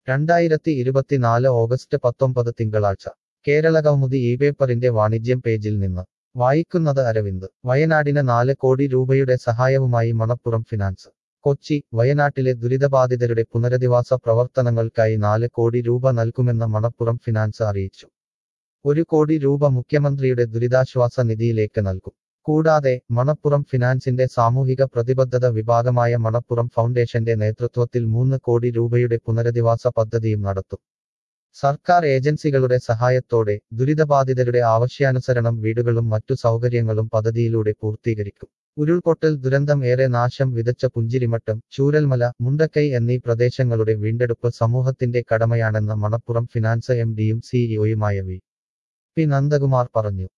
2024 August 19 തിങ്കളാഴ്ച കേരളകൗമുദി ഇപേപ്പറിന്റെ വാണിജ്യം പേജിൽ നിന്ന് വായിക്കുന്നത് അരവിന്ദ്. വയനാടിന് 4 കോടി രൂപയുടെ സഹായവുമായി മണപ്പുറം ഫിനാൻസ്. കൊച്ചി, വയനാട്ടിലെ ദുരിതബാധിതരുടെ പുനരധിവാസ പ്രവർത്തനങ്ങൾക്കായി 4 കോടി രൂപ നൽകുമെന്ന് മണപ്പുറം ഫിനാൻസ് അറിയിച്ചു. 1 കോടി രൂപ മുഖ്യമന്ത്രിയുടെ ദുരിതാശ്വാസ നിധിയിലേക്ക് നൽകും. കൂടാതെ, മണപ്പുറം ഫിനാൻസിന്റെ സാമൂഹിക പ്രതിബദ്ധത വിഭാഗമായ മണപ്പുറം ഫൗണ്ടേഷന്റെ നേതൃത്വത്തിൽ 3 കോടി രൂപയുടെ പുനരധിവാസ പദ്ധതിയും നടത്തും. സർക്കാർ ഏജൻസികളുടെ സഹായത്തോടെ ദുരിതബാധിതരുടെ ആവശ്യാനുസരണം വീടുകളും മറ്റു സൗകര്യങ്ങളും പദ്ധതിയിലൂടെ പൂർത്തീകരിക്കും. ഉരുൾപൊട്ടൽ ദുരന്തം ഏറെ നാശം വിതച്ച പുഞ്ചിരിമട്ടം, ചൂരൽമല, മുണ്ടക്കൈ എന്നീ പ്രദേശങ്ങളുടെ വീണ്ടെടുപ്പ് സമൂഹത്തിന്റെ കടമയാണെന്ന് മണപ്പുറം ഫിനാൻസ് എംഡിയും സിഇഒയുമായ വി. പി. നന്ദകുമാർ പറഞ്ഞു.